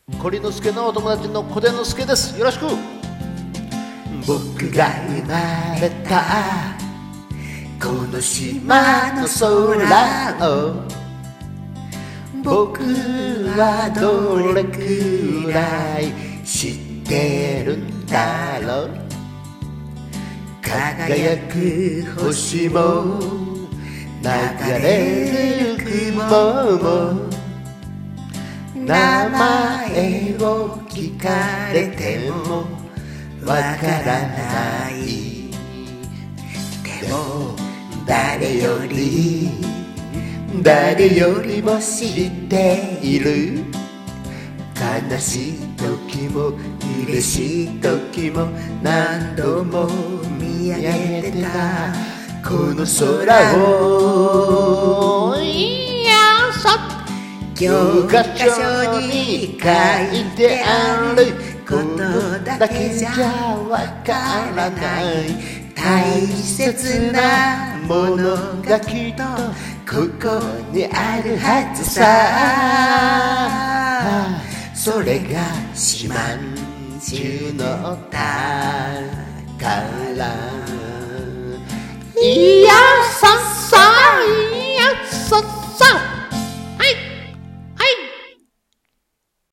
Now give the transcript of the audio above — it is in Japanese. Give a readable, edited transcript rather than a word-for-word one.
コリノスケのお友達の小出之助です。よろしく。僕が生まれたこの島の空を僕はどれくらい知ってるんだろう。輝く星も流れる雲も名前を聞かれてもわからない。でも誰よりも知っている。悲しい時も嬉しい時も何度も見上げてたこの空を教科書に書いてあることだけじゃわからない大切なものがきっとここにあるはずさ。それが四万十の宝。